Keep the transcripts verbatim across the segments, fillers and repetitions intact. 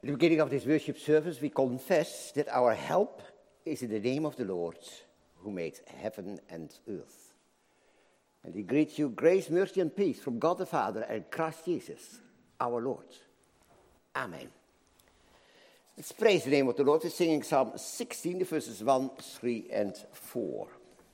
At the beginning of this worship service, we confess that our help is in the name of the Lord, who made heaven and earth. And we greet you, grace, mercy, and peace from God the Father and Christ Jesus, our Lord. Amen. Let's praise the name of the Lord. We're singing Psalm sixteen, the verses one, three, and four.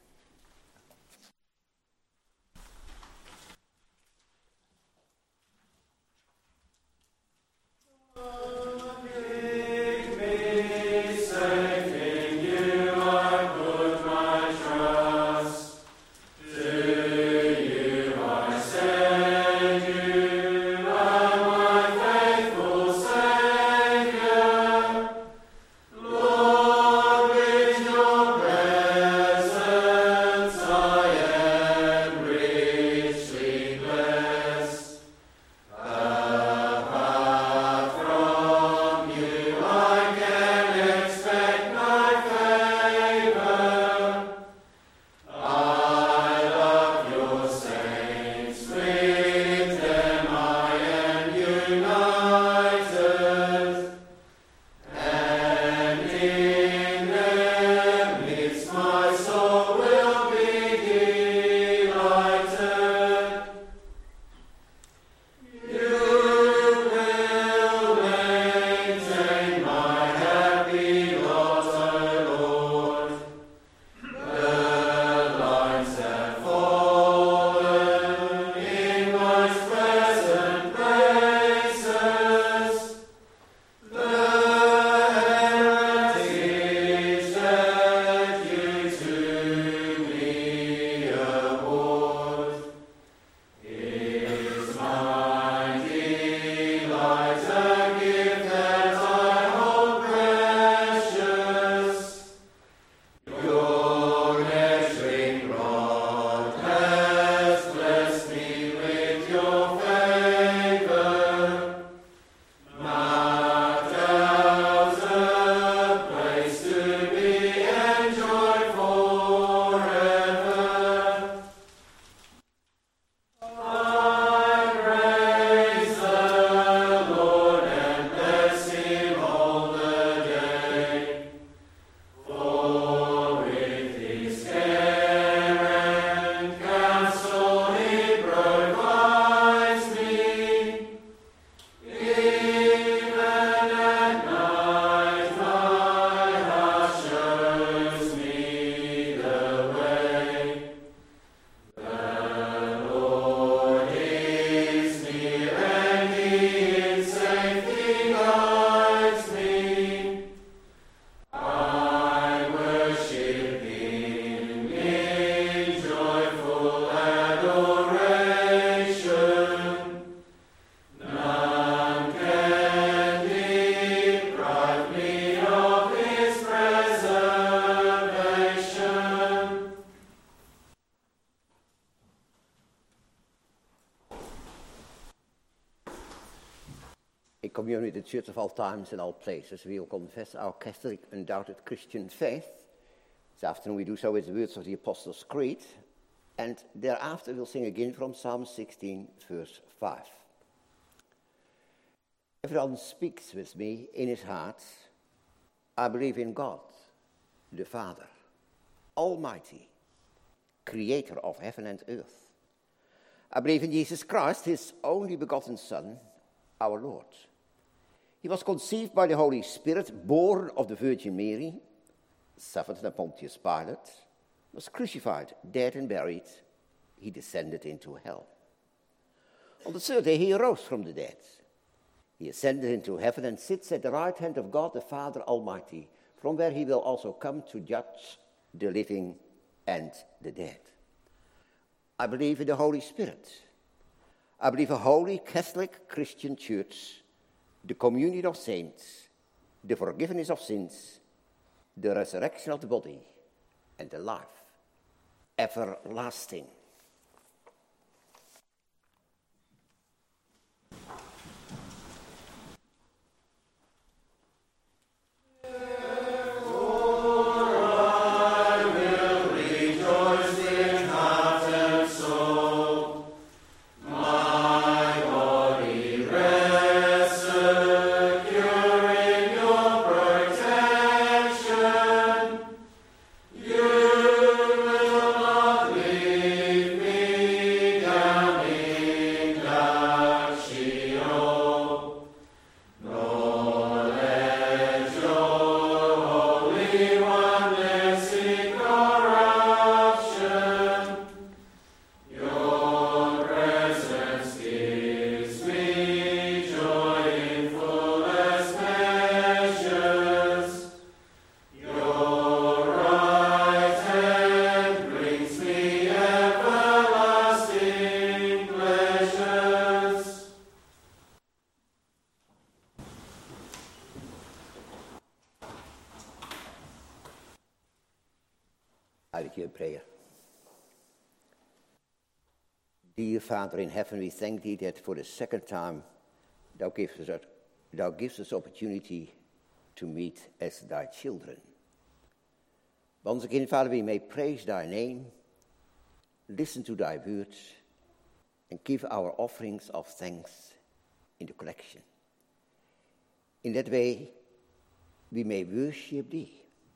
Communion with the Church of all times and all places, we will confess our Catholic, undoubted Christian faith. This afternoon we do so with the words of the Apostles' Creed, and thereafter we'll sing again from Psalm sixteen, verse five. Everyone speaks with me in his heart, I believe in God, the Father, Almighty, Creator of heaven and earth. I believe in Jesus Christ, his only begotten Son, our Lord. He was conceived by the Holy Spirit, born of the Virgin Mary, suffered under Pontius Pilate, was crucified, dead and buried. He descended into hell. On the third day he arose from the dead. He ascended into heaven and sits at the right hand of God the Father Almighty, from where he will also come to judge the living and the dead. I believe in the Holy Spirit. I believe a holy Catholic Christian church, the communion of saints, the forgiveness of sins, the resurrection of the body, and the life everlasting. My body rests secure. I with you in prayer. Dear Father in heaven, we thank thee that for the second time thou givest us, thou givest us opportunity to meet as thy children. Once again, Father, we may praise thy name, listen to thy words, and give our offerings of thanks in the collection. In that way, we may worship thee.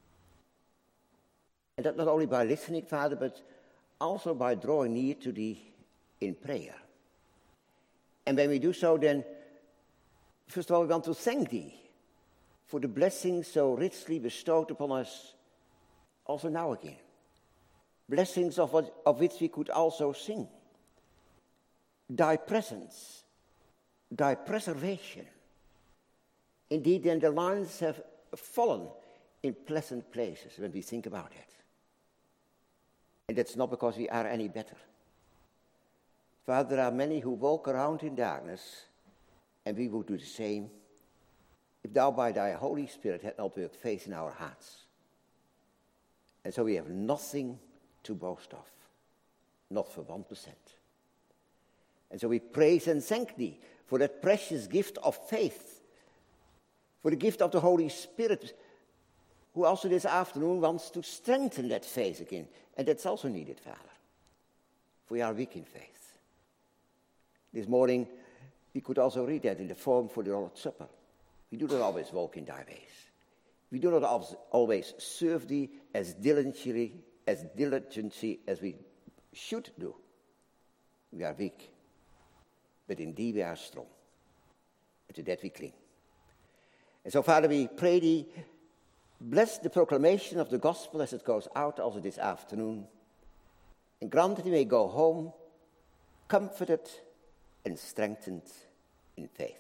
And that not only by listening, Father, but also by drawing near to thee in prayer. And when we do so, then, first of all, we want to thank thee for the blessings so richly bestowed upon us also now again. Blessings of, what, of which we could also sing. Thy presence, thy preservation. Indeed, then the lines have fallen in pleasant places when we think about it. And that's not because we are any better. Father, there are many who walk around in darkness, and we would do the same if thou by thy Holy Spirit had not worked faith in our hearts. And so we have nothing to boast of, not for one percent. And so we praise and thank thee for that precious gift of faith, for the gift of the Holy Spirit, who also this afternoon wants to strengthen that faith again. And that's also needed, Father, for we are weak in faith. This morning, we could also read that in the form for the Lord's Supper. We do not always walk in thy ways. We do not always serve thee as diligently, as diligently as we should do. We are weak, but in thee we are strong. And to that we cling. And so, Father, we pray thee, bless the proclamation of the gospel as it goes out also this afternoon. And grant that we may go home comforted and strengthened in faith.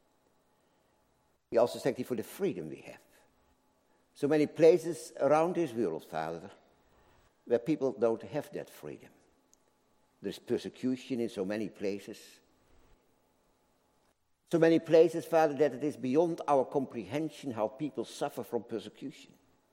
We also thank thee for the freedom we have. So many places around this world, Father, where people don't have that freedom. There's persecution in so many places. So many places, Father, that it is beyond our comprehension how people suffer from persecution.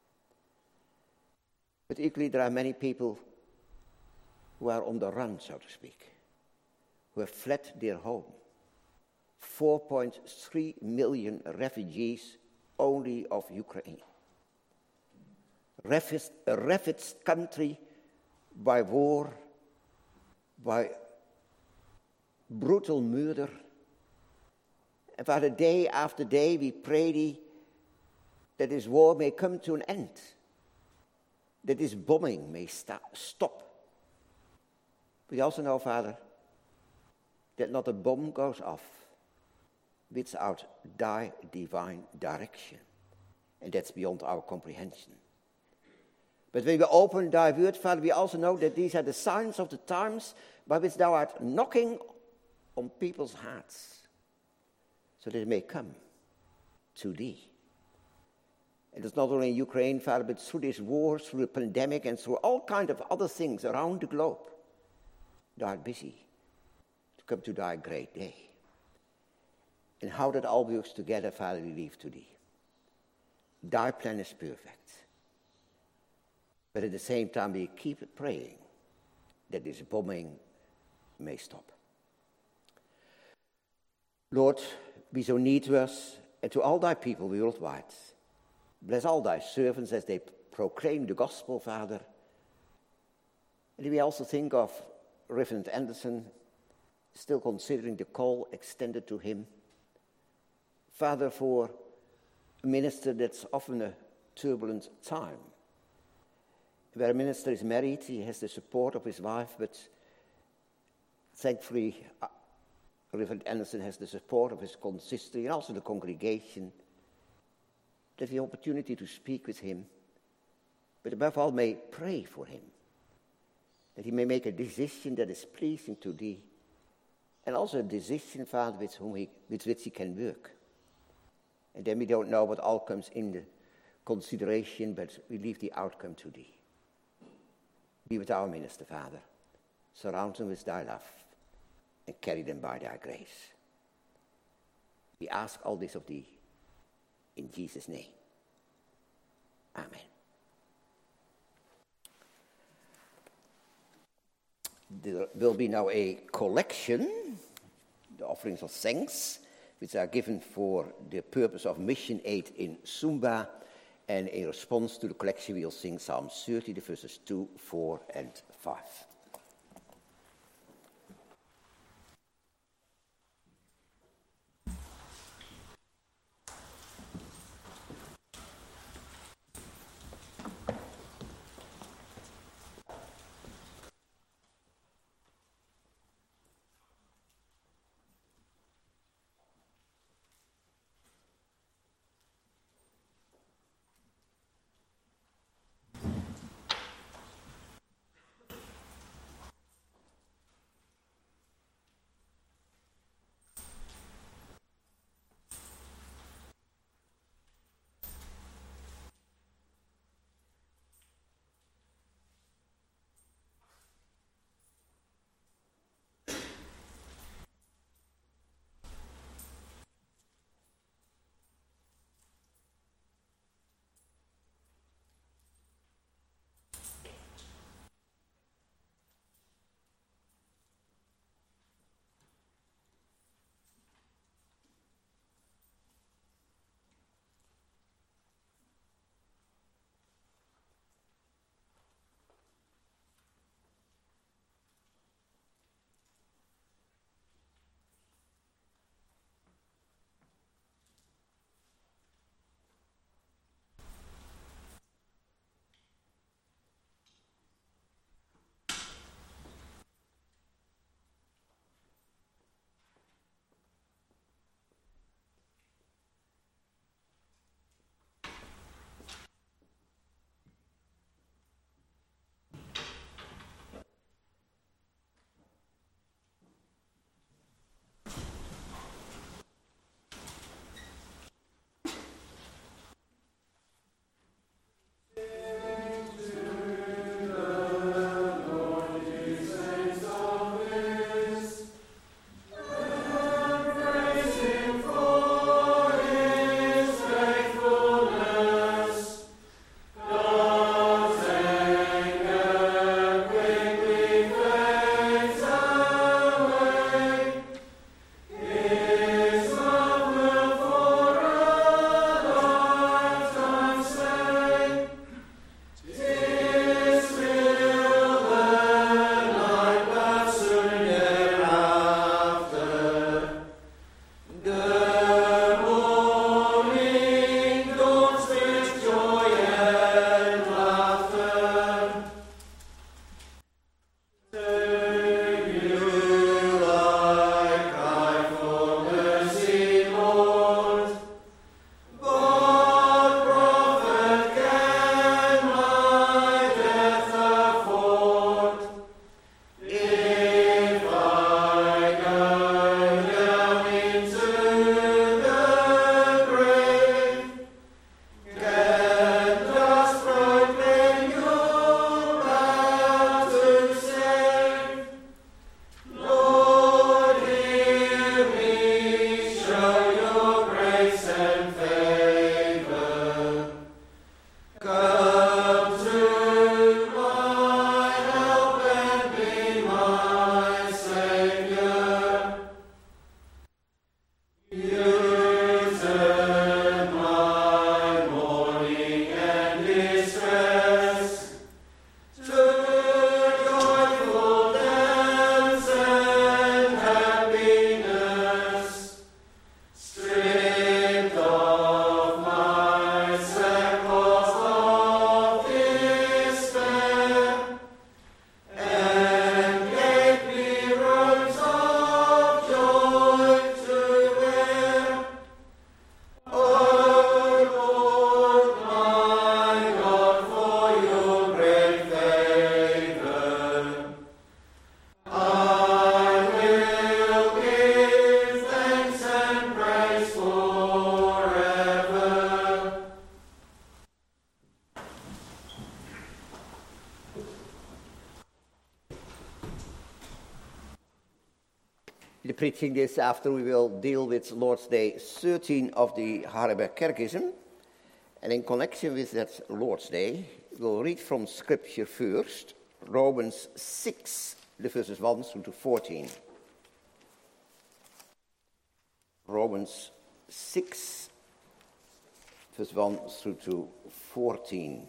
But equally, there are many people who are on the run, so to speak, who have fled their home. four point three million refugees only of Ukraine. Ravaged, a ravaged country by war, by brutal murder. And Father, day after day we pray thee that this war may come to an end, that this bombing may sta- stop. We also know, Father, that not a bomb goes off without thy divine direction. And that's beyond our comprehension. But when we open thy word, Father, we also know that these are the signs of the times by which thou art knocking on people's hearts, so that they may come to thee. And it's not only in Ukraine, Father, but through this war, through the pandemic, and through all kinds of other things around the globe, thou art busy to come to thy great day. And how that all works together, Father, we leave to thee. Thy plan is perfect. But at the same time, we keep praying that this bombing may stop. Lord, be so near to us and to all thy people worldwide. Bless all thy servants as they proclaim the gospel, Father. And we also think of Reverend Anderson, still considering the call extended to him. Father, for a minister that's often a turbulent time. Where a minister is married, he has the support of his wife, but thankfully, uh, Reverend Anderson has the support of his consistory and also the congregation. That the opportunity to speak with him, but above all, may pray for him. That he may make a decision that is pleasing to thee, and also a decision, Father, with, whom he, with which he can work. And then we don't know what all comes in the consideration, but we leave the outcome to thee. Be with our minister, Father. Surround them with thy love and carry them by thy grace. We ask all this of thee in Jesus' name. Amen. There will be now a collection, the offerings of thanks, which are given for the purpose of mission aid in Sumba. And in response to the collection, we'll sing Psalm thirty, the verses two, four, and five. In the preaching this afternoon, we will deal with Lord's Day thirteen of the Hardenberg Catechism. And in connection with that Lord's Day, we'll read from Scripture first, Romans six, the verses one through to fourteen. Romans six, verse one through to fourteen.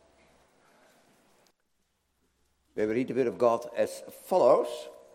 Where we read the word of God as follows.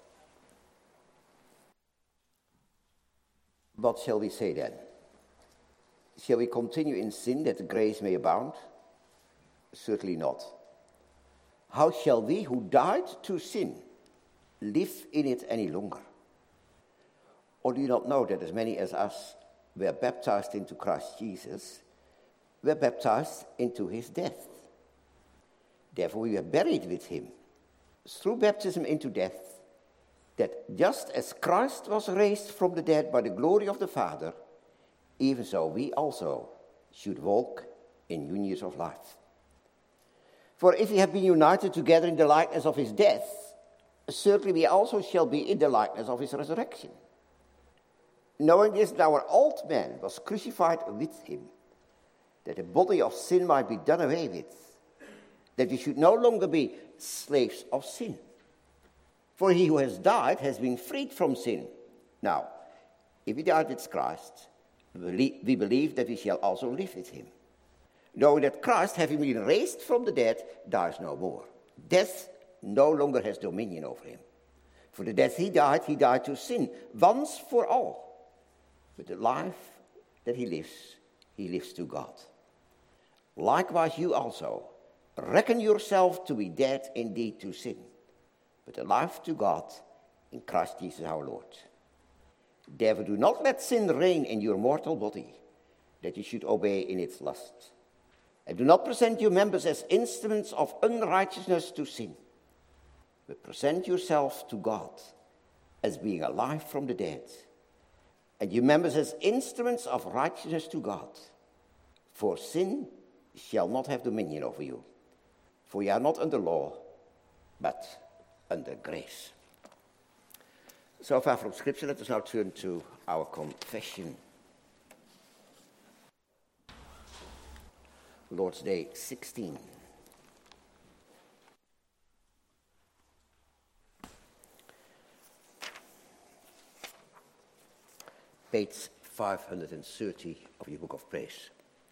What shall we say then? Shall we continue in sin that grace may abound? Certainly not. How shall we who died to sin live in it any longer? Or do you not know that as many as us were baptized into Christ Jesus, were baptized into his death? Therefore we were buried with him through baptism into death, that just as Christ was raised from the dead by the glory of the Father, even so we also should walk in newness of life. For if we have been united together in the likeness of his death, certainly we also shall be in the likeness of his resurrection. Knowing this, that our old man was crucified with him, that the body of sin might be done away with, that we should no longer be slaves of sin. For he who has died has been freed from sin. Now, if we died with Christ, we believe that we shall also live with him. Knowing that Christ, having been raised from the dead, dies no more. Death no longer has dominion over him. For the death he died, he died to sin, once for all. But the life that he lives, he lives to God. Likewise you also, reckon yourself to be dead indeed to sin, but alive to God in Christ Jesus our Lord. Therefore do not let sin reign in your mortal body, that you should obey in its lust. And do not present your members as instruments of unrighteousness to sin, but present yourself to God as being alive from the dead, and your members as instruments of righteousness to God. For sin shall not have dominion over you, for you are not under law, but under grace. So far from Scripture, let us now turn to our confession. Lord's Day sixteen. Page five hundred thirty of your Book of Praise.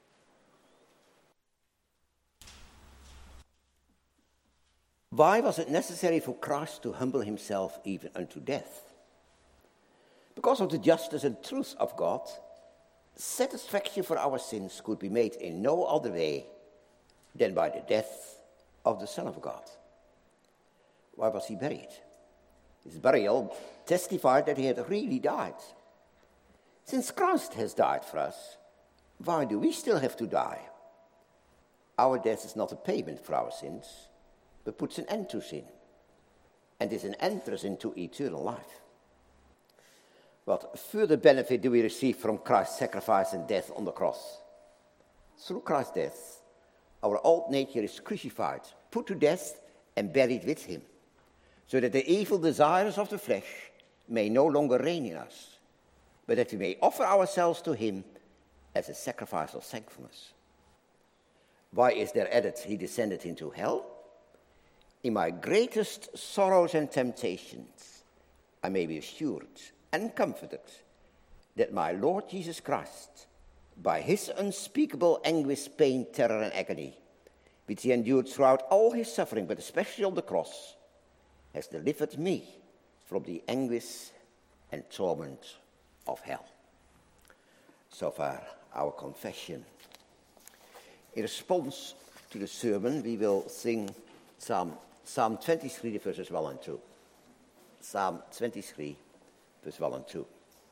Why was it necessary for Christ to humble himself even unto death? Because of the justice and truth of God, satisfaction for our sins could be made in no other way than by the death of the Son of God. Why was he buried? His burial testified that he had really died. Since Christ has died for us, why do we still have to die? Our death is not a payment for our sins, but puts an end to sin, and is an entrance into eternal life. What further benefit do we receive from Christ's sacrifice and death on the cross? Through Christ's death, our old nature is crucified, put to death, and buried with him, so that the evil desires of the flesh may no longer reign in us, but that we may offer ourselves to him as a sacrifice of thankfulness. Why is there added, he descended into hell? In my greatest sorrows and temptations, I may be assured and comforted that my Lord Jesus Christ, by his unspeakable anguish, pain, terror, and agony, which he endured throughout all his suffering, but especially on the cross, has delivered me from the anguish and torment of hell. So far, our confession. In response to the sermon, we will sing Psalm, Psalm twenty-three, verses one and two. Psalm twenty-three, verse one and two.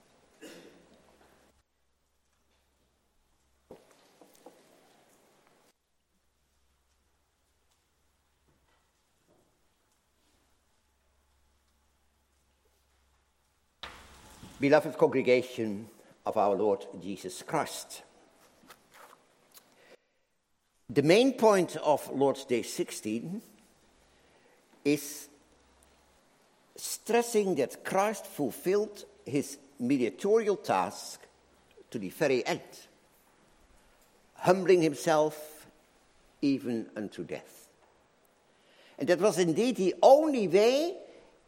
Beloved congregation of our Lord Jesus Christ, the main point of Lord's Day sixteen is stressing that Christ fulfilled his mediatorial task to the very end, humbling himself even unto death. And that was indeed the only way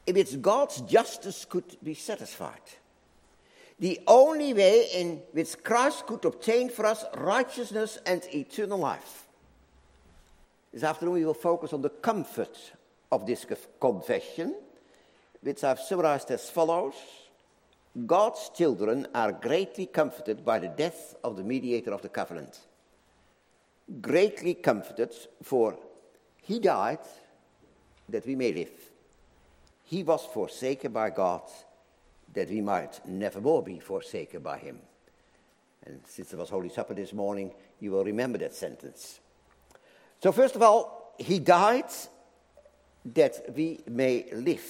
in which God's justice could be satisfied. The only way in which Christ could obtain for us righteousness and eternal life. This afternoon we will focus on the comfort of this confession, which I've summarized as follows. God's children are greatly comforted by the death of the mediator of the covenant. Greatly comforted, for he died that we may live. He was forsaken by God that we might nevermore be forsaken by him. And since there was Holy Supper this morning, you will remember that sentence. So first of all, he died that we may live.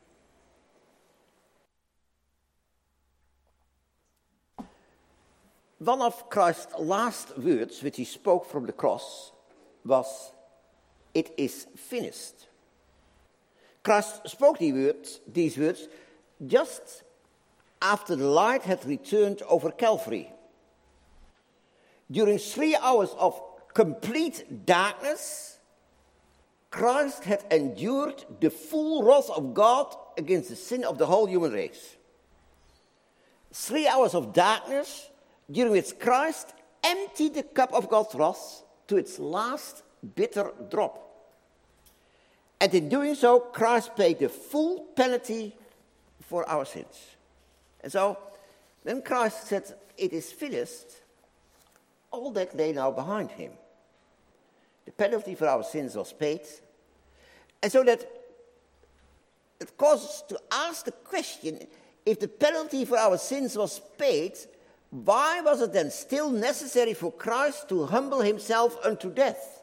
One of Christ's last words, which he spoke from the cross, was, "It is finished." Christ spoke these words, these words just after the light had returned over Calvary. During three hours of complete darkness, Christ had endured the full wrath of God against the sin of the whole human race. Three hours of darkness during which Christ emptied the cup of God's wrath to its last bitter drop. And in doing so, Christ paid the full penalty for our sins. And so, when Christ said, "It is finished," all that lay now behind him. The penalty for our sins was paid. And so that it causes us to ask the question, if the penalty for our sins was paid, why was it then still necessary for Christ to humble himself unto death?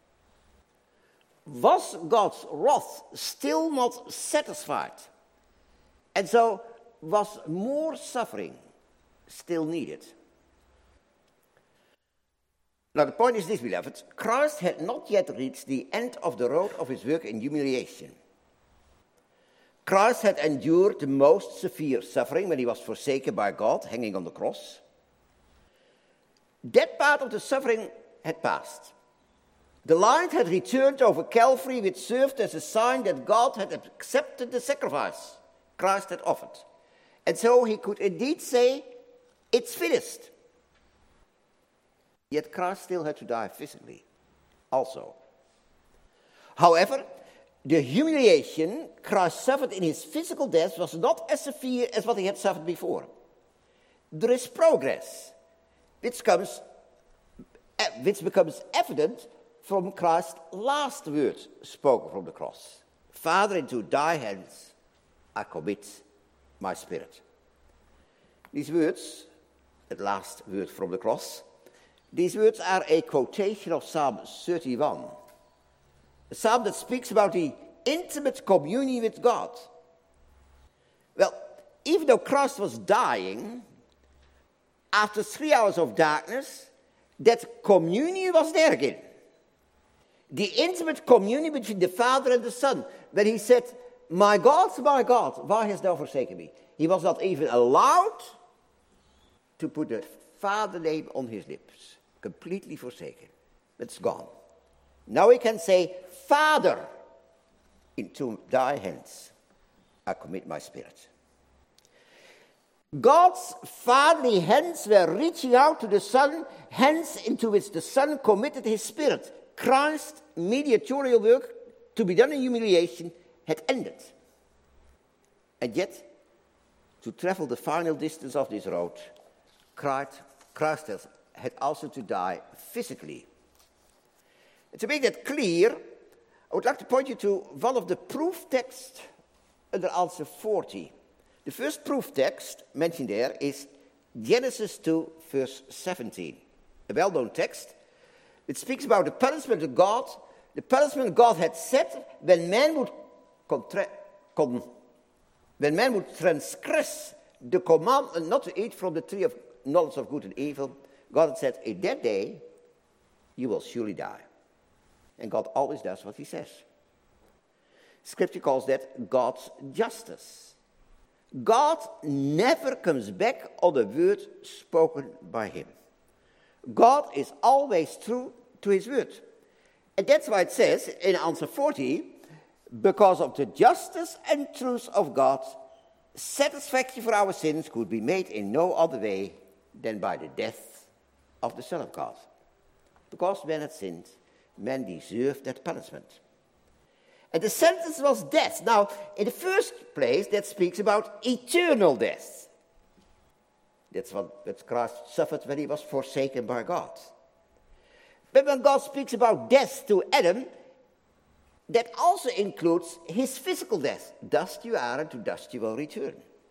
Was God's wrath still not satisfied? And so was more suffering still needed? Now the point is this, beloved. Christ had not yet reached the end of the road of his work in humiliation. Christ had endured the most severe suffering when he was forsaken by God, hanging on the cross. That part of the suffering had passed. The light had returned over Calvary, which served as a sign that God had accepted the sacrifice Christ had offered. And so he could indeed say, "It's finished." Yet Christ still had to die physically also. However, the humiliation Christ suffered in his physical death was not as severe as what he had suffered before. There is progress, which comes, which becomes evident from Christ's last words spoken from the cross. "Father, into thy hands I commit my spirit." These words, that last word from the cross, these words are a quotation of Psalm thirty-one, a psalm that speaks about the intimate communion with God. Well, even though Christ was dying, after three hours of darkness, that communion was there again. The intimate communion between the Father and the Son. When he said, "My God, my God, why hast thou forsaken me?" He was not even allowed to put the Father name on his lips. Completely forsaken. It's gone. Now he can say, "Father, into thy hands I commit my spirit." God's fatherly hands were reaching out to the Son, hands into which the Son committed his spirit. Christ's mediatorial work to be done in humiliation had ended. And yet, to travel the final distance of this road, Christ, Christ had also to die physically. And to make that clear, I would like to point you to one of the proof texts under answer forty. The first proof text mentioned there is Genesis two, verse seventeen, a well-known text. It speaks about the punishment of God, the punishment God had set when man would, contra- con- when man would transgress the commandment not to eat from the tree of knowledge of good and evil. God had said, "In that day, you will surely die." And God always does what he says. Scripture calls that God's justice. God never comes back on a word spoken by him. God is always true to his word. And that's why it says in answer forty, because of the justice and truth of God, satisfaction for our sins could be made in no other way than by the death of the Son of God. Because man had sinned, man deserved that punishment. And the sentence was death. Now, in the first place, that speaks about eternal death. That's what that Christ suffered when he was forsaken by God. But when God speaks about death to Adam, that also includes his physical death. Dust you are, and to dust you will return.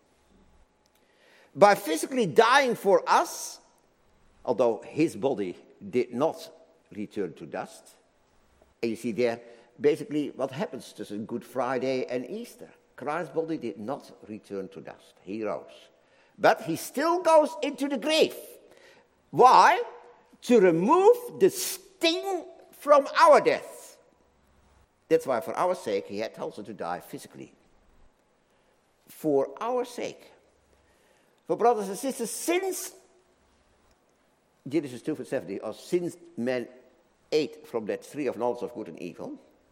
By physically dying for us, although his body did not return to dust, and you see there, basically what happens to Good Friday and Easter. Christ's body did not return to dust. He rose. But he still goes into the grave. Why? To remove the sting from our death. That's why for our sake he had also to die physically. For our sake. For brothers and sisters, since Genesis two verse seventy, or since men ate from that tree of knowledge of good and evil,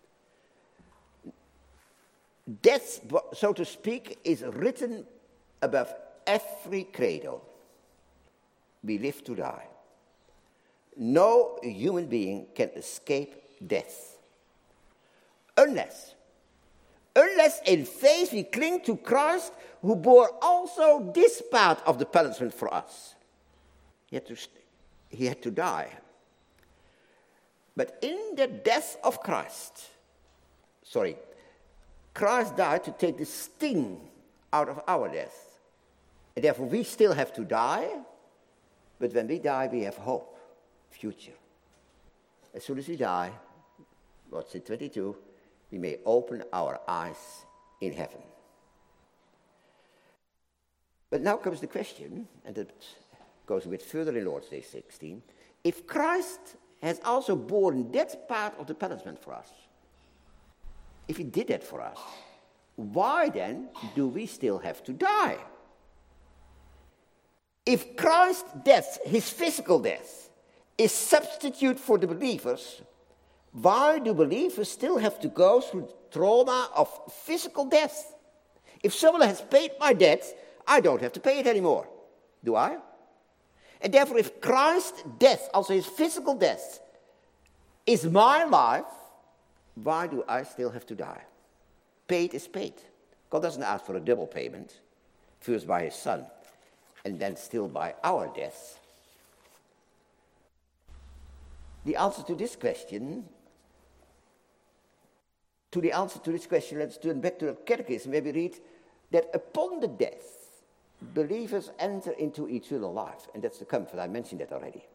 death, so to speak, is written above every cradle. We live to die. No human being can escape death. Unless, unless in faith we cling to Christ, who bore also this part of the punishment for us. He had to, he had to die. But in the death of Christ, sorry, Christ died to take the sting out of our death. And therefore we still have to die, but when we die we have hope, future. As soon as we die, what's in twenty-two, we may open our eyes in heaven. But now comes the question, and it goes a bit further in Lord's Day sixteen, if Christ has also borne that part of the punishment for us, if he did that for us, why then do we still have to die? If Christ's death, his physical death, is substitute for the believers, why do believers still have to go through the trauma of physical death? If someone has paid my debt, I don't have to pay it anymore, do I? And therefore, if Christ's death, also his physical death, is my life, why do I still have to die? Paid is paid. God doesn't ask for a double payment, first by his Son, and then still by our death. The answer to this question, to the answer to this question, let's turn back to the Catechism, where we read that upon the death, believers enter into eternal life. And that's the comfort, I mentioned that already.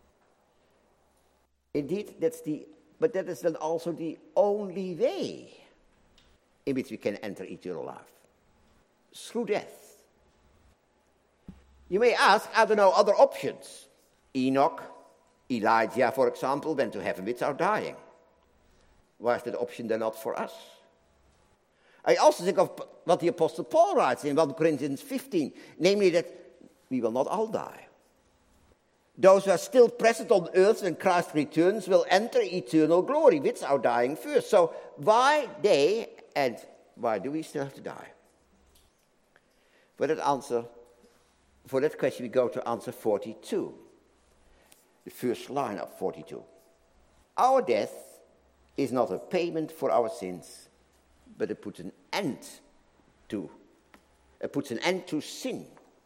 Indeed, that's the, but that is then also the only way in which we can enter eternal life. Through death. You may ask, are there no other options? Enoch, Elijah, for example, went to heaven without dying. Why is that option then not for us? I also think of what the Apostle Paul writes in First Corinthians fifteen, namely that we will not all die. Those who are still present on earth when Christ returns will enter eternal glory without dying first. So why they and why do we still have to die? For that answer, for that question, we go to answer forty-two. The first line of forty-two. Our death is not a payment for our sins, but it puts an end to, it puts an end to sin.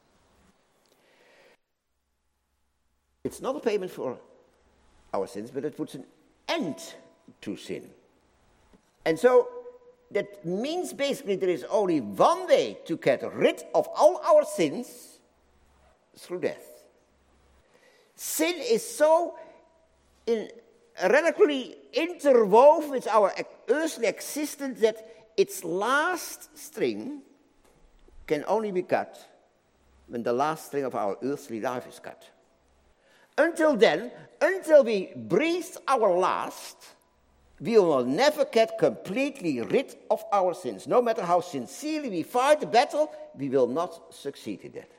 It's not a payment for our sins, but it puts an end to sin. And so that means basically there is only one way to get rid of all our sins, through death. Sin is so in, radically interwoven with our earthly existence that its last string can only be cut when the last string of our earthly life is cut. Until then, until we breathe our last, we will never get completely rid of our sins. No matter how sincerely we fight the battle, we will not succeed in that.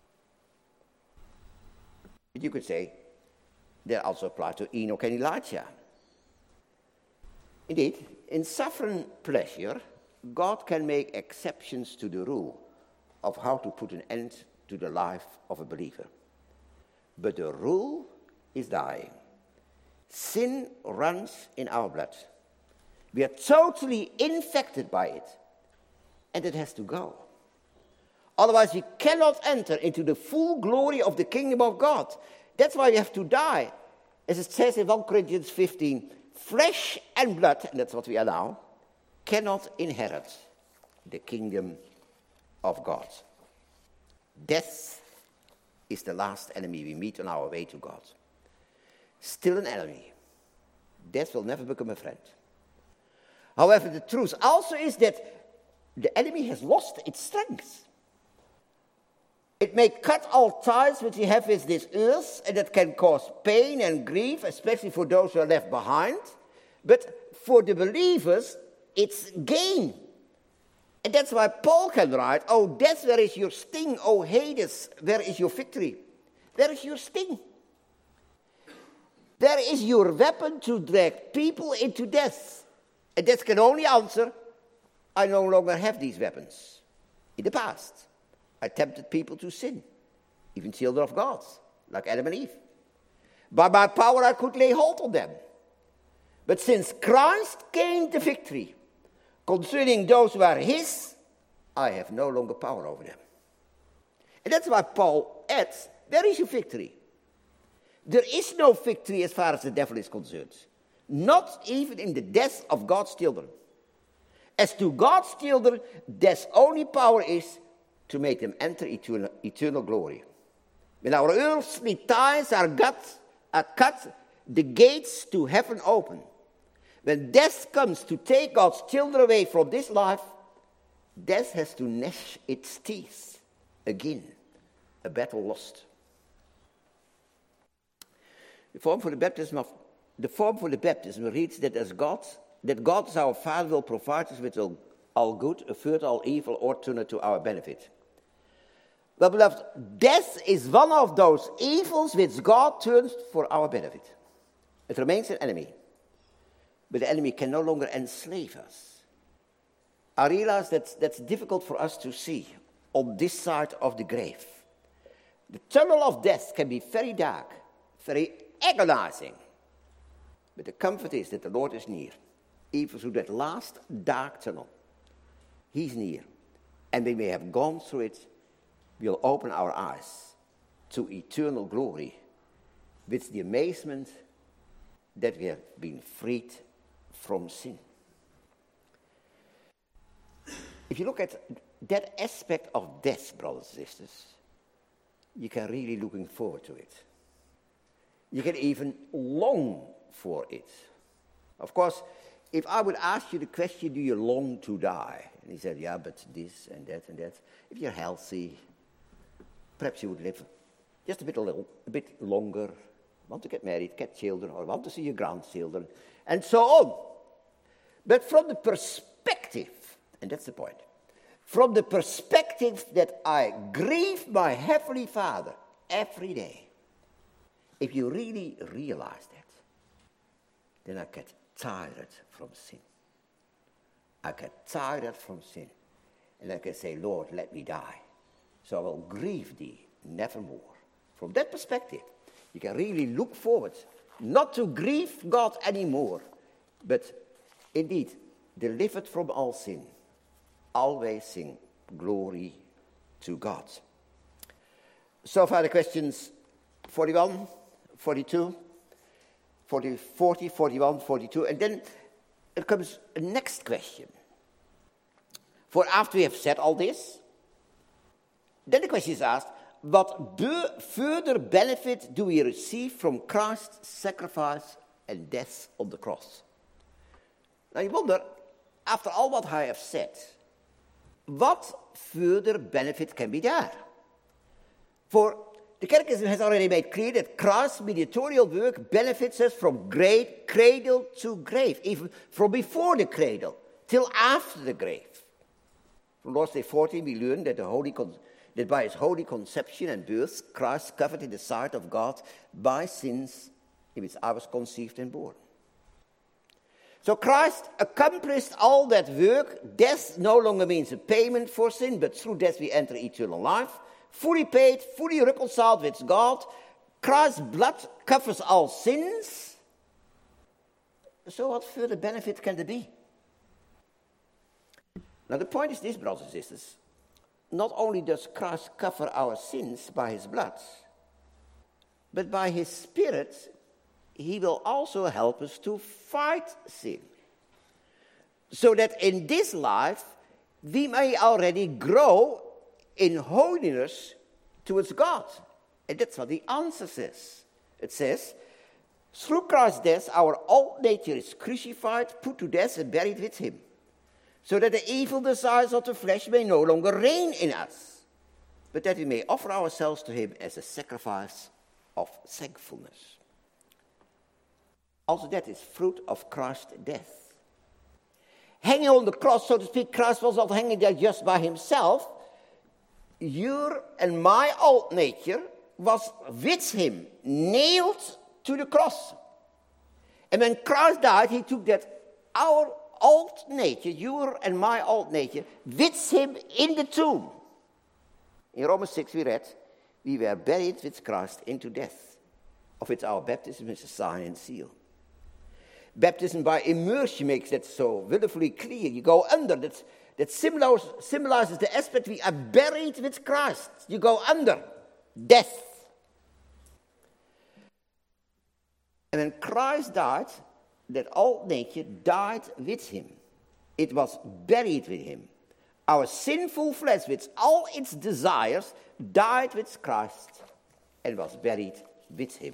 But you could say that also applies to Enoch and Elijah. Indeed, In sovereign pleasure, God can make exceptions to the rule of how to put an end to the life of a believer. But the rule is dying. Sin runs in our blood. We are totally infected by it. And it has to go. Otherwise, we cannot enter into the full glory of the kingdom of God. That's why we have to die. As it says in First Corinthians fifteen, flesh and blood, and that's what we are now, cannot inherit the kingdom of God. Death is the last enemy we meet on our way to God. Still an enemy. Death will never become a friend. However, the truth also is that the enemy has lost its strength. It may cut all ties which we have with this earth, and that can cause pain and grief, especially for those who are left behind. But for the believers, it's gain. And that's why Paul can write, "Oh, death, where is your sting? Oh, Hades, where is your victory?" Where is your sting? There is your weapon to drag people into death. And death can only answer, "I no longer have these weapons." In the past, I tempted people to sin, even children of God, like Adam and Eve. By my power, I could lay hold on them. But since Christ gained the victory concerning those who are his, I have no longer power over them. And that's why Paul adds, there is a victory. There is no victory as far as the devil is concerned. Not even in the death of God's children. As to God's children, death's only power is to make them enter eternal, eternal glory. When our earthly ties are cut, are cut, the gates to heaven open. When death comes to take God's children away from this life, death has to gnash its teeth again. A battle lost. The form for the baptism of the form for the baptism reads that as God, that God as our Father will provide us with all, all good, avert all evil, or turn it to our benefit. Well, beloved, death is one of those evils which God turns for our benefit. It remains an enemy, but the enemy can no longer enslave us. I realize that that's difficult for us to see on this side of the grave. The tunnel of death can be very dark, very agonizing. But the comfort is that the Lord is near, even through that last dark tunnel. He's near. And when we have gone through it, we'll open our eyes to eternal glory with the amazement that we have been freed from sin. If you look at that aspect of death, brothers and sisters, you can really looking forward to it. You can even long for it. Of course, if I would ask you the question, do you long to die? And he said, yeah, but this and that and that. If you're healthy, perhaps you would live just a bit, a little, a bit longer, want to get married, get children, or want to see your grandchildren, and so on. But from the perspective, and that's the point, from the perspective that I grieve my Heavenly Father every day, if you really realize that, then I get tired from sin. I get tired from sin. And I can say, Lord, let me die. So I will grieve thee nevermore. From that perspective, you can really look forward, not to grieve God anymore, but indeed, delivered from all sin, always sing glory to God. So far the questions forty-one, forty-two, forty, forty, forty-one, forty-two, and then it comes a next question. For after we have said all this, then the question is asked, what be- further benefit do we receive from Christ's sacrifice and death on the cross? Now you wonder, after all what I have said, what further benefit can be there? For the Catechism has already made clear that Christ's mediatorial work benefits us from great cradle to grave, even from before the cradle till after the grave. From Lord's Day fourteen, we learn that, the holy con- that by his holy conception and birth, Christ covered in the sight of God by sins in which I was conceived and born. So Christ accomplished all that work. Death no longer means a payment for sin, but through death we enter eternal life. Fully paid, fully reconciled with God. Christ's blood covers all sins. So what further benefit can there be? Now the point is this, brothers and sisters. Not only does Christ cover our sins by his blood, but by his Spirit, he will also help us to fight sin. So that in this life, we may already grow in holiness towards God. And that's what the answer says. It says, through Christ's death, our old nature is crucified, put to death, and buried with him, so that the evil desires of the flesh may no longer reign in us, but that we may offer ourselves to him as a sacrifice of thankfulness. Also, that is fruit of Christ's death. Hanging on the cross, so to speak, Christ was not hanging there just by himself. Your and my old nature was with him, nailed to the cross. And when Christ died, he took that our old nature, your and my old nature, with him in the tomb. In Romans six we read, we were buried with Christ into death, of which our baptism is a sign and seal. Baptism by immersion makes that so wonderfully clear. You go under. That, that symbolizes, symbolizes the aspect we are buried with Christ. You go under death. And when Christ died, that old nature died with him. It was buried with him. Our sinful flesh, with all its desires, died with Christ and was buried with him.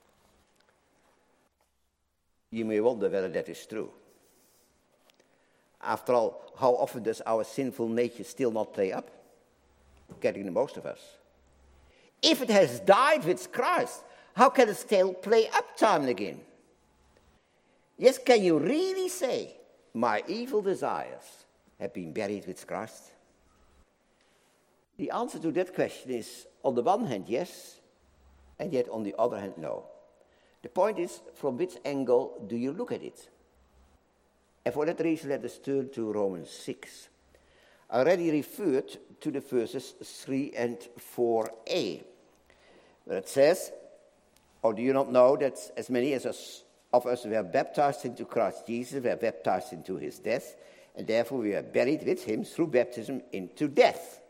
You may wonder whether that is true. After all, how often does our sinful nature still not play up? Getting the most of us. If it has died with Christ, how can it still play up time and again? Yes, can you really say, my evil desires have been buried with Christ? The answer to that question is, on the one hand, yes, and yet on the other hand, no. The point is, from which angle do you look at it? And for that reason, let us turn to Romans six. I already referred to the verses three and four a, where it says, or do you not know that as many as us, of us were baptized into Christ Jesus, were baptized into his death, and therefore we are buried with him through baptism into death.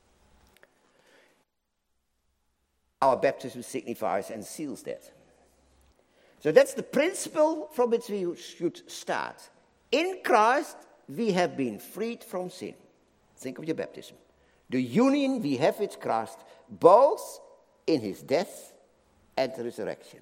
Our baptism signifies and seals that. So that's the principle from which we should start. In Christ, we have been freed from sin. Think of your baptism. The union we have with Christ, both in his death and the resurrection.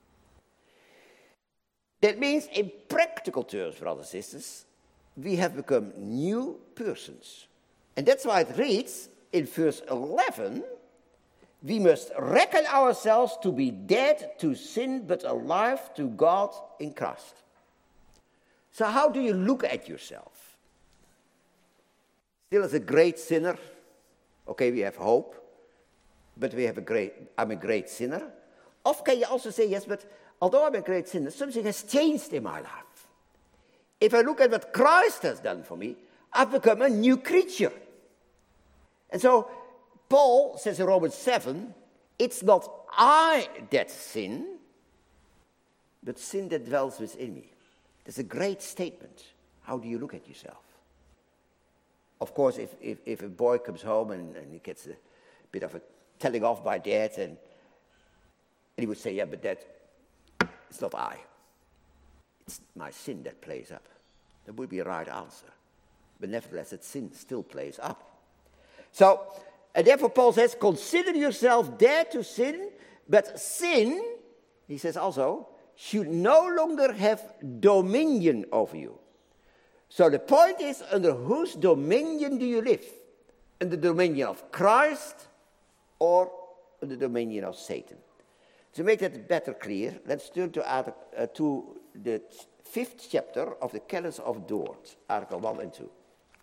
That means, in practical terms, brothers and sisters, we have become new persons. And that's why it reads in verse eleven, we must reckon ourselves to be dead to sin, but alive to God in Christ. So how do you look at yourself? Still as a great sinner? Okay, we have hope, but we have a great, I'm a great sinner. Or can you also say, yes, but although I'm a great sinner, something has changed in my life. If I look at what Christ has done for me, I've become a new creature. And so Paul says in Romans seven, it's not I that sin, but sin that dwells within me. That's a great statement. How do you look at yourself? Of course, if, if, if a boy comes home and, and he gets a bit of a telling off by dad, and, and he would say, yeah, but that, it's not I. It's my sin that plays up. That would be a right answer. But nevertheless, that sin still plays up. So, and therefore Paul says, consider yourself dead to sin, but sin, he says also, should no longer have dominion over you. So the point is, under whose dominion do you live? Under the dominion of Christ or under the dominion of Satan? To make that better clear, let's turn to, uh, to the fifth chapter of the Canons of Dort, Article one and two.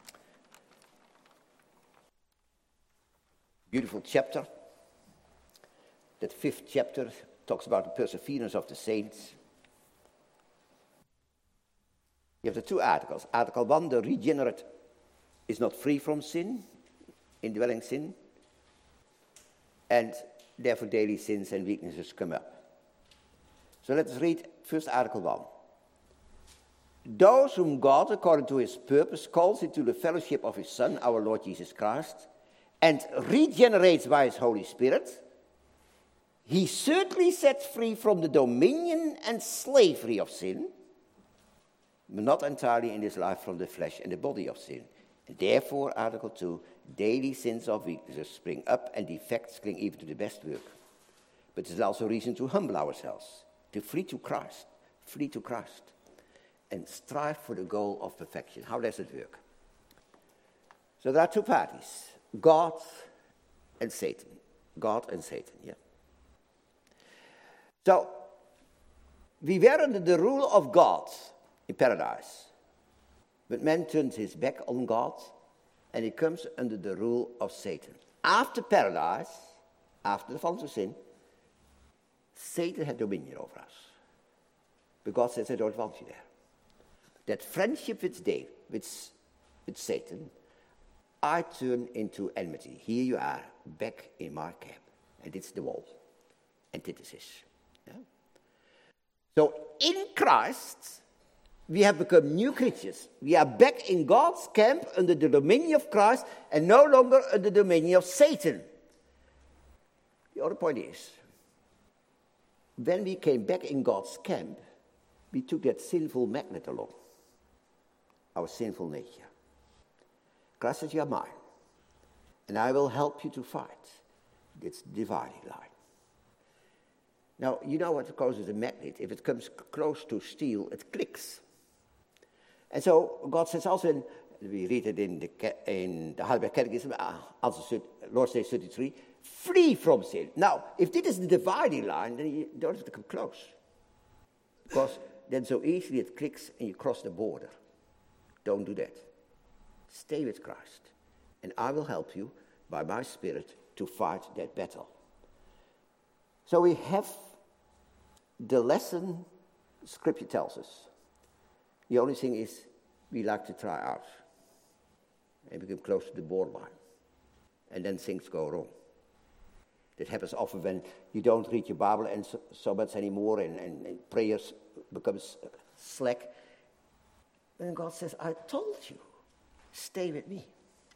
Beautiful chapter. That fifth chapter talks about the perseverance of the saints. You have the two articles. Article one, the regenerate is not free from sin, indwelling sin, and therefore daily sins and weaknesses come up. So let us read first Article one. Those whom God, according to his purpose, calls into the fellowship of his Son, our Lord Jesus Christ, and regenerates by his Holy Spirit, he certainly sets free from the dominion and slavery of sin, but not entirely in this life from the flesh and the body of sin. And therefore, Article two, daily sins or weaknesses spring up and defects cling even to the best work. But it is also reason to humble ourselves, to flee to Christ, flee to Christ, and strive for the goal of perfection. How does it work? So there are two parties, God and Satan. God and Satan, yeah. So, we were under the rule of God in paradise. But man turns his back on God, and he comes under the rule of Satan. After paradise, after the fall of sin, Satan had dominion over us. But God says, I don't want you there. That friendship with, Dave, with, with Satan, I turn into enmity. Here you are, back in my camp. And it's the wall. Antithesis. Yeah? So in Christ, we have become new creatures. We are back in God's camp under the dominion of Christ and no longer under the dominion of Satan. The other point is, when we came back in God's camp, we took that sinful magnet along, our sinful nature. Christ says, you are mine, and I will help you to fight this dividing line. Now, you know what causes a magnet? If it comes close to steel, it clicks. And so God says also, in, we read it in the, in the Heidelberg Catechism, uh, also Lord's Day thirty-three, flee from sin. Now, if this is the dividing line, then you don't have to come close. Because then so easily it clicks and you cross the border. Don't do that. Stay with Christ, and I will help you by my Spirit to fight that battle. So we have the lesson Scripture tells us. The only thing is we like to try out and become close to the borderline, and then things go wrong. That happens often when you don't read your Bible and so, so much anymore, and, and, and prayers becomes slack. And God says, I told you, stay with me.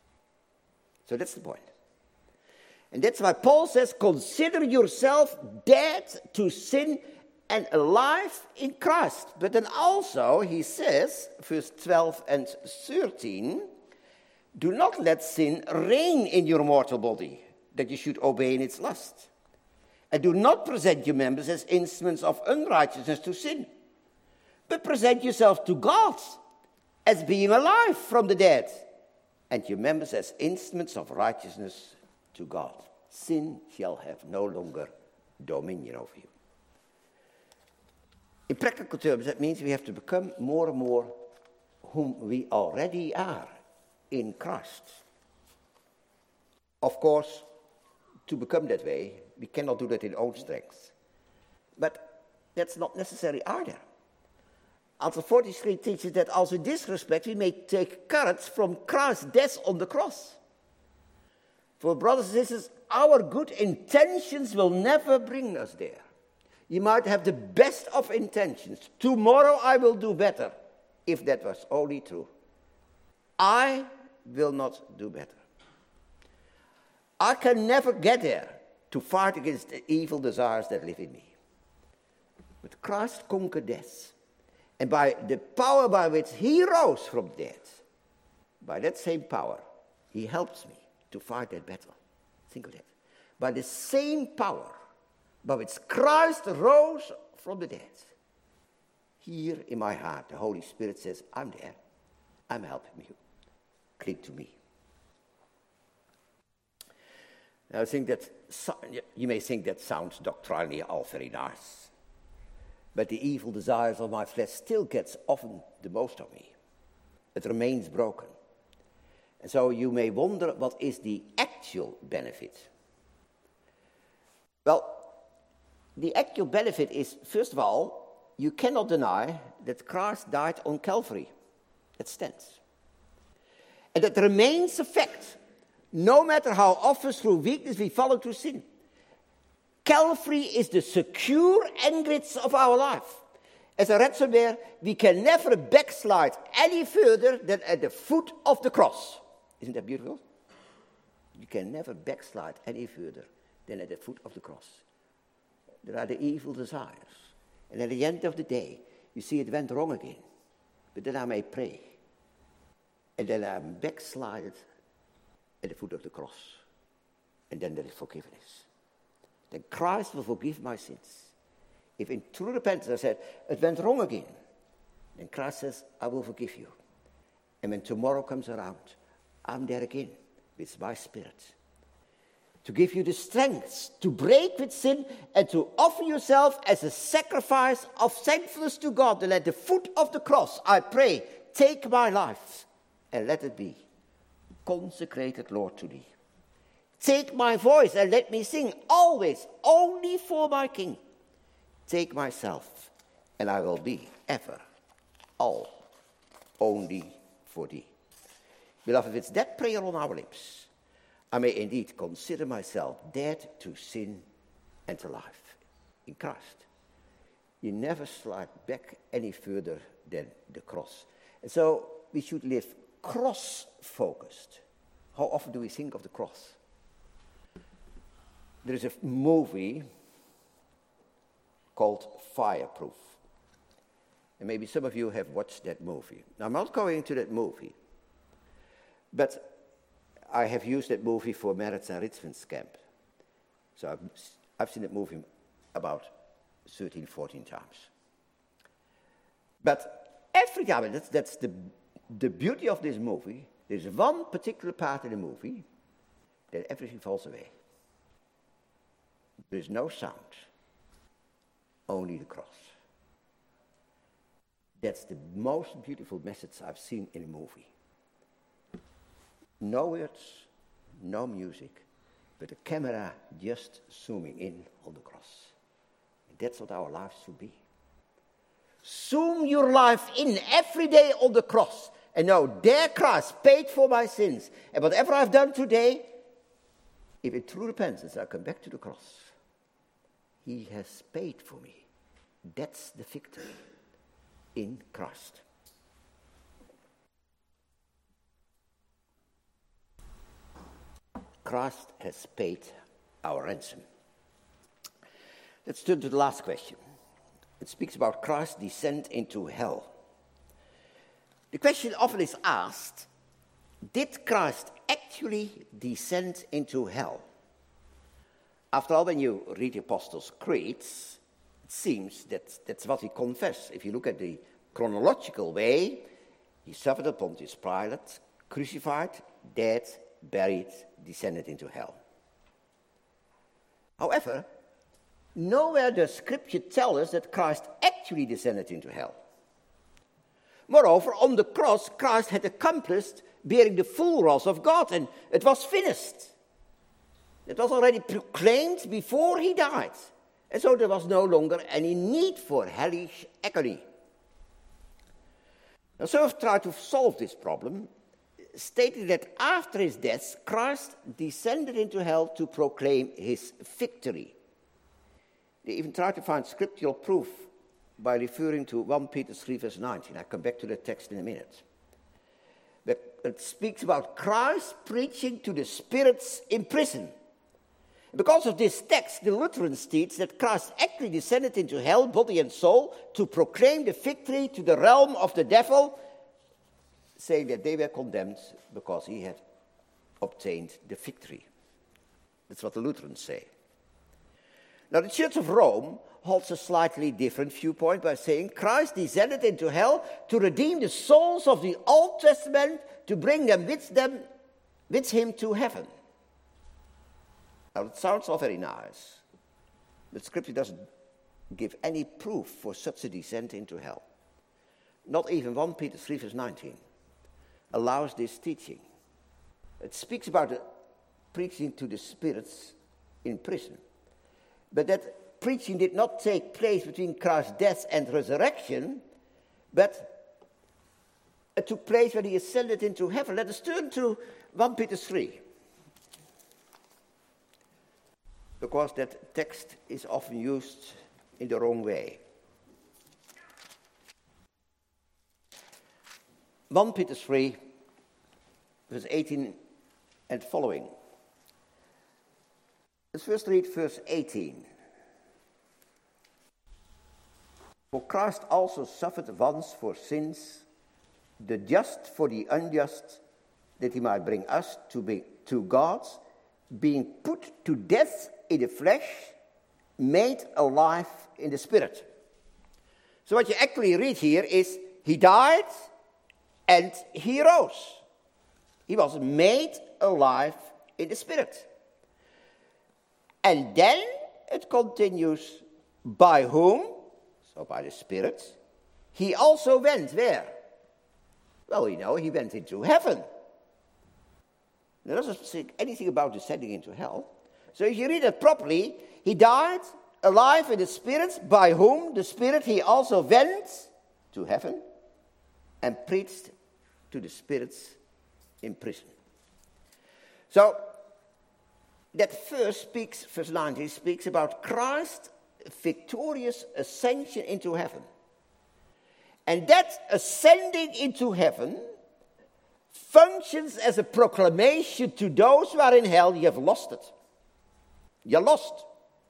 So that's the point. And that's why Paul says, consider yourself dead to sin and alive in Christ. But then also he says, verse twelve and thirteen, do not let sin reign in your mortal body, that you should obey in its lust. And do not present your members as instruments of unrighteousness to sin, but present yourself to God as being alive from the dead, and your members as instruments of righteousness to God. Sin shall have no longer dominion over you. In practical terms, that means we have to become more and more whom we already are in Christ. Of course, to become that way, we cannot do that in own strength. But that's not necessary either. Answer forty-three teaches that also in this respect we may take courage from Christ's death on the cross. For brothers and sisters, our good intentions will never bring us there. You might have the best of intentions. Tomorrow I will do better, if that was only true. I will not do better. I can never get there to fight against the evil desires that live in me. But Christ conquered death. And by the power by which he rose from death, by that same power, he helps me to fight that battle. Think of that. By the same power by which Christ rose from the dead, here in my heart, the Holy Spirit says, I'm there. I'm helping you. Cling to me. Now, I think that, you may think that sounds doctrinally all very nice. But the evil desires of my flesh still gets often the most of me. It remains broken. And so you may wonder, what is the actual benefit? Well, the actual benefit is, first of all, you cannot deny that Christ died on Calvary. That stands. And that remains a fact, no matter how often through weakness we fall into sin. Calvary is the secure anchorage of our life. As I read somewhere, we can never backslide any further than at the foot of the cross. Isn't that beautiful? You can never backslide any further than at the foot of the cross. There are the evil desires. And at the end of the day, you see it went wrong again. But then I may pray. And then I'm backslided at the foot of the cross. And then there is forgiveness. Then Christ will forgive my sins. If in true repentance I said, it went wrong again, then Christ says, I will forgive you. And when tomorrow comes around, I'm there again with my Spirit. To give you the strength to break with sin and to offer yourself as a sacrifice of thankfulness to God. And at the foot of the cross, I pray, take my life and let it be consecrated, Lord, to thee. Take my voice and let me sing always, only for my King. Take myself and I will be ever all only for thee. Beloved, it's that prayer on our lips. I may indeed consider myself dead to sin and to life in Christ. You never slide back any further than the cross. And so we should live cross-focused. How often do we think of the cross? There is a movie called Fireproof. And maybe some of you have watched that movie. Now, I'm not going into that movie, but I have used that movie for Marathon Richmond's camp. So I've, I've seen that movie about thirteen, fourteen times. But every time, and that's, that's the, the beauty of this movie, there's one particular part in the movie that everything falls away. There's no sound, only the cross. That's the most beautiful message I've seen in a movie. No words, no music, but the camera just zooming in on the cross. And that's what our lives should be. Zoom your life in every day on the cross. And know, there Christ paid for my sins. And whatever I've done today, if in true repentance I come back to the cross, he has paid for me. That's the victory in Christ. Christ has paid our ransom. Let's turn to the last question. It speaks about Christ's descent into hell. The question often is asked, did Christ actually descend into hell? After all, when you read the Apostles' Creeds, it seems that that's what he confessed. If you look at the chronological way, he suffered at Pontius Pilate, crucified, dead, buried, descended into hell. However, nowhere does Scripture tell us that Christ actually descended into hell. Moreover, on the cross, Christ had accomplished bearing the full wrath of God, and it was finished. It was already proclaimed before he died. And so there was no longer any need for hellish agony. Now, some have tried to solve this problem, stating that after his death, Christ descended into hell to proclaim his victory. They even tried to find scriptural proof by referring to First Peter three, verse nineteen. I'll come back to the text in a minute. But it speaks about Christ preaching to the spirits in prison. Because of this text, the Lutherans teach that Christ actually descended into hell, body and soul, to proclaim the victory to the realm of the devil, saying that they were condemned because he had obtained the victory. That's what the Lutherans say. Now, the Church of Rome holds a slightly different viewpoint by saying Christ descended into hell to redeem the souls of the Old Testament, to bring them with them, with him to heaven. Now, it sounds all very nice, but Scripture doesn't give any proof for such a descent into hell. Not even First Peter three, verse nineteen allows this teaching. It speaks about the preaching to the spirits in prison. But that preaching did not take place between Christ's death and resurrection, but it took place when he ascended into heaven. Let us turn to First Peter three. Because that text is often used in the wrong way. First Peter three, verse eighteen and following. Let's first read verse eighteen. For Christ also suffered once for sins, the just for the unjust, that he might bring us to be to God, being put to death in the flesh, made alive in the spirit. So what you actually read here is, he died and he rose. He was made alive in the spirit. And then it continues, by whom, so by the Spirit, he also went where? Well, you know, he went into heaven. There doesn't say anything about descending into hell. So if you read it properly, he died alive in the Spirit, by whom the Spirit he also went to heaven and preached to the spirits in prison. So that verse speaks, verse nineteen, speaks about Christ's victorious ascension into heaven. And that ascending into heaven functions as a proclamation to those who are in hell, you have lost it. You're lost.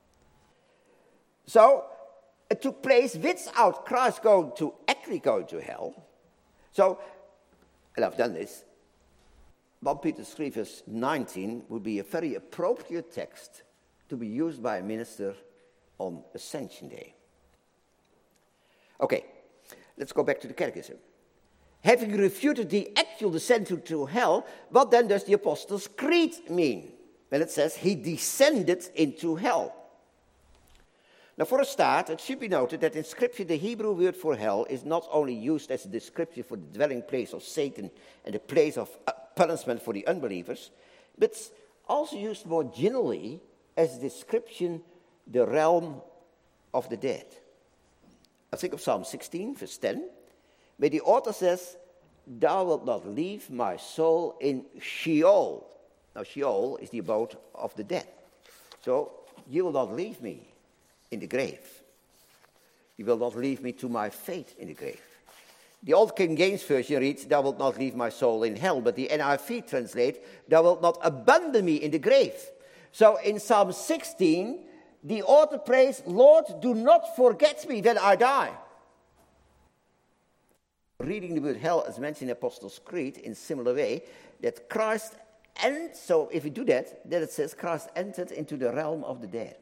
So it took place without Christ going to actually go to hell. So, and I've done this, First Peter three verse nineteen would be a very appropriate text to be used by a minister on Ascension Day. Okay, let's go back to the Catechism. Having refuted the actual descent into hell, what then does the Apostles' Creed mean? When it says he descended into hell. Now for a start, it should be noted that in Scripture the Hebrew word for hell is not only used as a description for the dwelling place of Satan and the place of punishment for the unbelievers, but it's also used more generally as a description the realm of the dead. I think of Psalm sixteen, verse ten, where the author says, "Thou wilt not leave my soul in Sheol." Now Sheol is the abode of the dead. So you will not leave me in the grave. You will not leave me to my fate in the grave. The Old King James Version reads, "Thou wilt not leave my soul in hell," but the N I V translates, "Thou wilt not abandon me in the grave." So in Psalm sixteen, the author prays, "Lord, do not forget me when I die." Reading the word hell as mentioned in Apostles' Creed in a similar way, that Christ, and so if we do that, then it says Christ entered into the realm of the dead.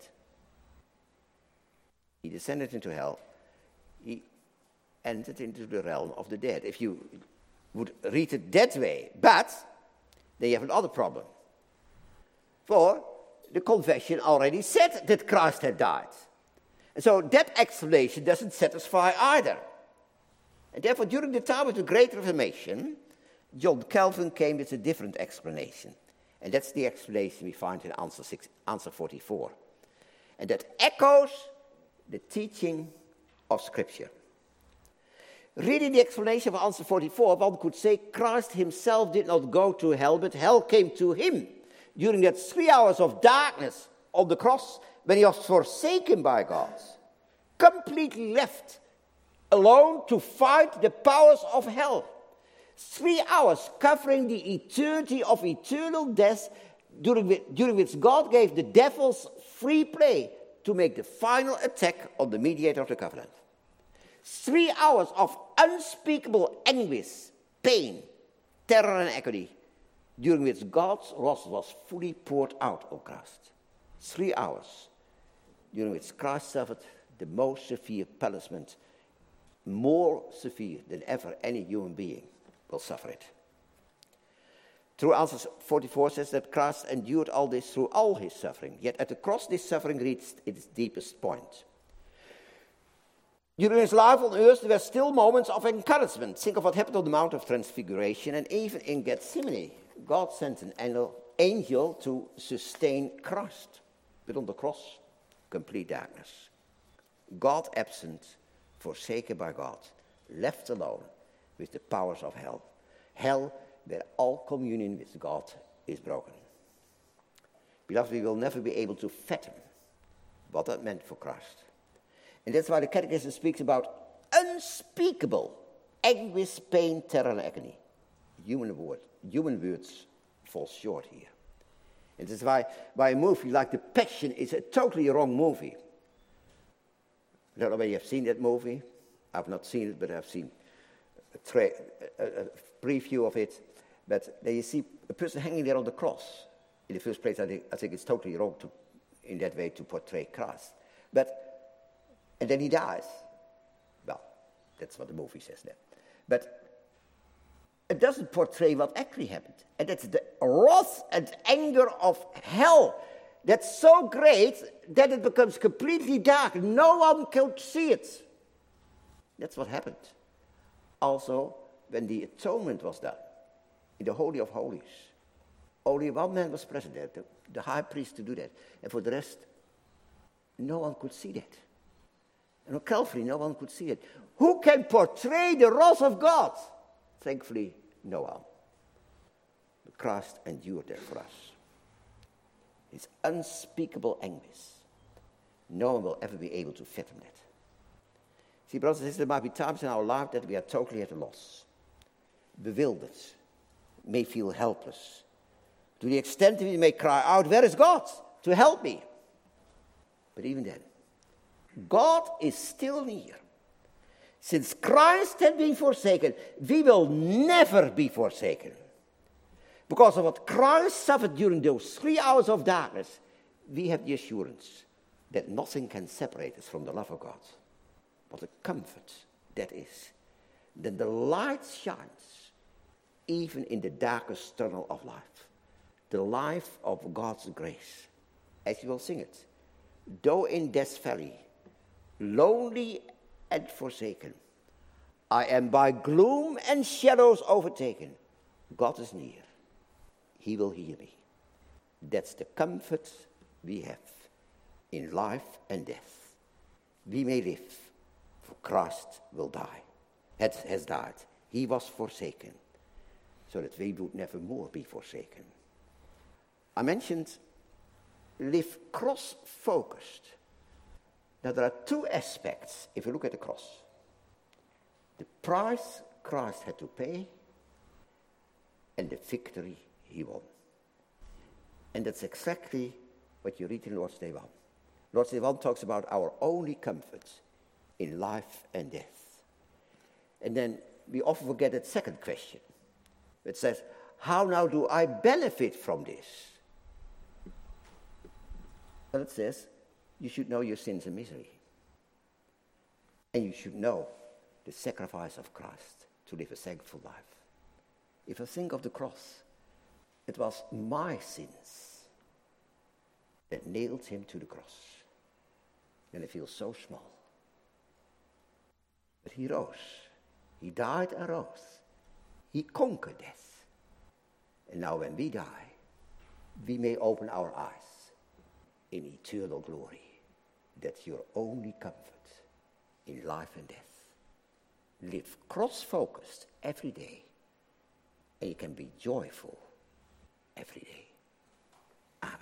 He descended into hell. He entered into the realm of the dead. If you would read it that way, but then you have another problem. For the confession already said that Christ had died. And so that explanation doesn't satisfy either. And therefore, during the time of the Great Reformation, John Calvin came with a different explanation. And that's the explanation we find in answer, six, answer forty-four. And that echoes the teaching of Scripture. Reading the explanation of answer forty-four, one could say Christ himself did not go to hell, but hell came to him during that three hours of darkness on the cross when he was forsaken by God, completely left alone to fight the powers of hell. Three hours covering the eternity of eternal death, during which, during which God gave the devils free play to make the final attack on the mediator of the covenant. Three hours of unspeakable anguish, pain, terror, and agony, during which God's wrath was fully poured out on Christ. Three hours during which Christ suffered the most severe punishment, more severe than ever any human being will suffer it. Through answer forty-four says that Christ endured all this through all his suffering. Yet at the cross, this suffering reached its deepest point. During his life on earth, there were still moments of encouragement. Think of what happened on the Mount of Transfiguration, and even in Gethsemane, God sent an angel, angel to sustain Christ. But on the cross, complete darkness. God absent, forsaken by God, left alone with the powers of hell. Hell where all communion with God is broken. Beloved, we will never be able to fathom what that meant for Christ. And that's why the Catechism speaks about unspeakable anguish, pain, terror, and agony. Human word, human words fall short here. And that's why, why a movie like The Passion is a totally wrong movie. I don't know whether you have seen that movie. I've not seen it, but I've seen a, tra- a, a preview of it. But there you see a person hanging there on the cross. In the first place, I think, I think it's totally wrong to, in that way to portray Christ. But, and then he dies. Well, that's what the movie says there. But it doesn't portray what actually happened. And that's the wrath and anger of hell. That's so great that it becomes completely dark. No one can see it. That's what happened. Also, when the atonement was done, in the Holy of Holies, only one man was present there, the, the high priest to do that. And for the rest, no one could see that. And on Calvary, no one could see it. Who can portray the wrath of God? Thankfully, no one. But Christ endured that for us. It's unspeakable anguish. No one will ever be able to fathom that. See, brothers and sisters, there might be times in our life that we are totally at a loss, bewildered, may feel helpless, to the extent that we may cry out, "Where is God to help me?" But even then, God is still near. Since Christ had been forsaken, we will never be forsaken. Because of what Christ suffered during those three hours of darkness, we have the assurance that nothing can separate us from the love of God. What a comfort that is. Then the light shines even in the darkest tunnel of life. The life of God's grace. As you will sing it. Though in Death's valley, lonely and forsaken, I am by gloom and shadows overtaken. God is near. He will hear me. That's the comfort we have in life and death. We may live, for Christ will die, has, has died. He was forsaken, so that we would never more be forsaken. I mentioned live cross-focused. Now there are two aspects if you look at the cross. The price Christ had to pay and the victory he won. And that's exactly what you read in Lord's Day one. Lord's Day one talks about our only comfort in life and death. And then we often forget that second question. It says, how now do I benefit from this? Well, it says, you should know your sins and misery. And you should know the sacrifice of Christ to live a thankful life. If I think of the cross, it was my sins that nailed him to the cross. And I feel so small. But he rose. He died and rose. He conquered death. And now when we die, we may open our eyes in eternal glory. That's your only comfort in life and death. Live cross-focused every day, and you can be joyful every day. Amen.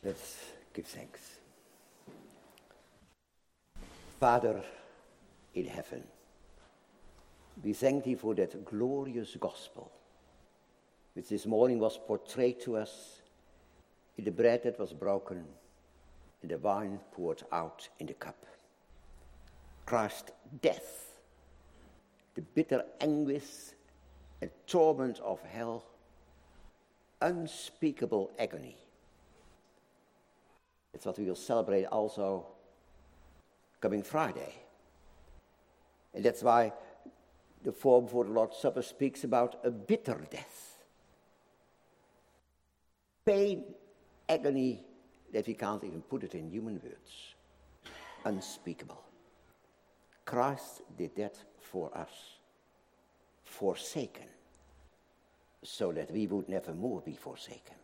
Let's give thanks. Father in heaven, we thank thee for that glorious gospel, which this morning was portrayed to us in the bread that was broken and the wine poured out in the cup. Christ's death, the bitter anguish and torment of hell, unspeakable agony. It's what we will celebrate also coming Friday. And that's why the form for the Lord's Supper speaks about a bitter death. Pain, agony, that we can't even put it in human words. Unspeakable. Christ did that for us. Forsaken. So that we would never more be forsaken.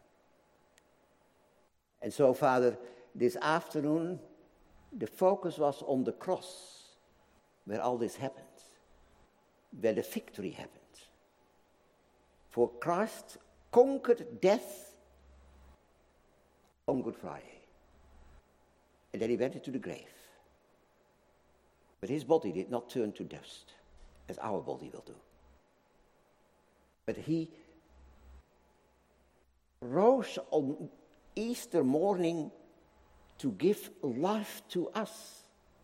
And so, Father, this afternoon, the focus was on the cross, where all this happened, where the victory happened. For Christ conquered death on Good Friday. And then he went into the grave. But his body did not turn to dust, as our body will do. But he rose on Easter morning to give life to us.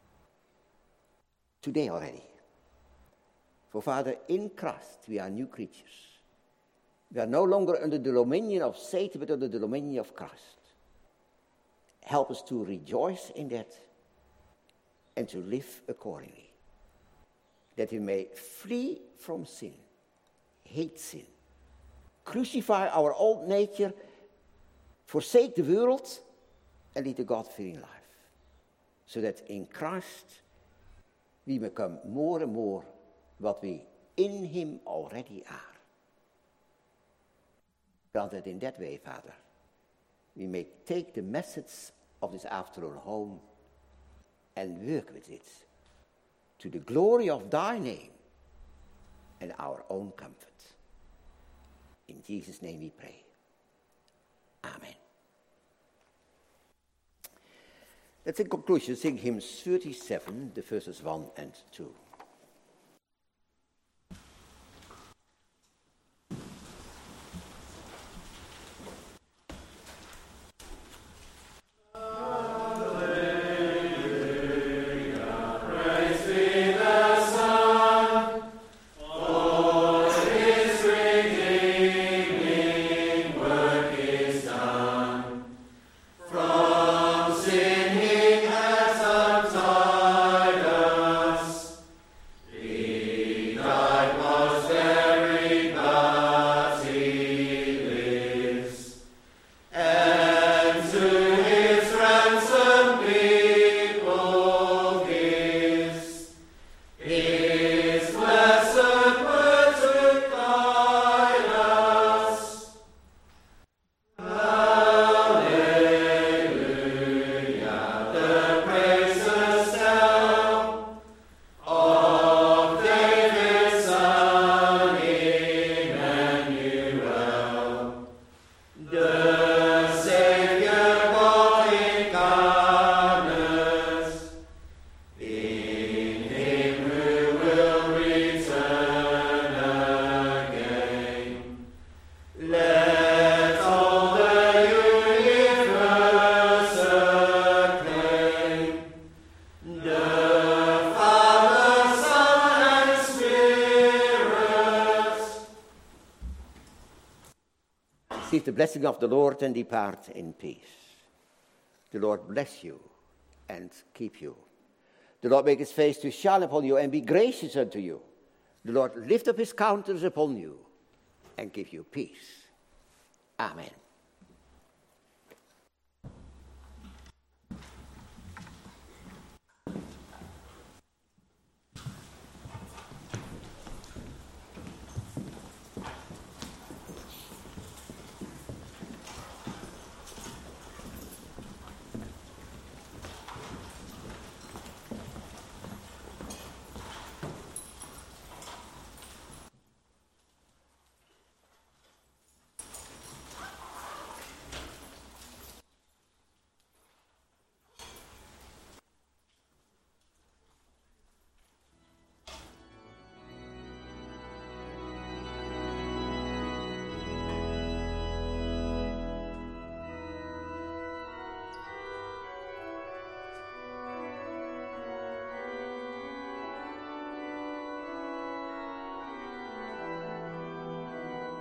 Today already. For Father, in Christ we are new creatures. We are no longer under the dominion of Satan, but under the dominion of Christ. Help us to rejoice in that and to live accordingly. That we may flee from sin, hate sin, crucify our old nature, forsake the world, and lead a God-fearing life. So that in Christ we become more and more what we in him already are. Grant that in that way, Father, we may take the message of this afternoon home and work with it to the glory of thy name and our own comfort. In Jesus' name we pray. Amen. Let's in conclusion sing hymn thirty-seven, the verses one and two. Receive the blessing of the Lord and depart in peace. The Lord bless you and keep you. The Lord make his face to shine upon you and be gracious unto you. The Lord lift up his countenance upon you and give you peace. Amen.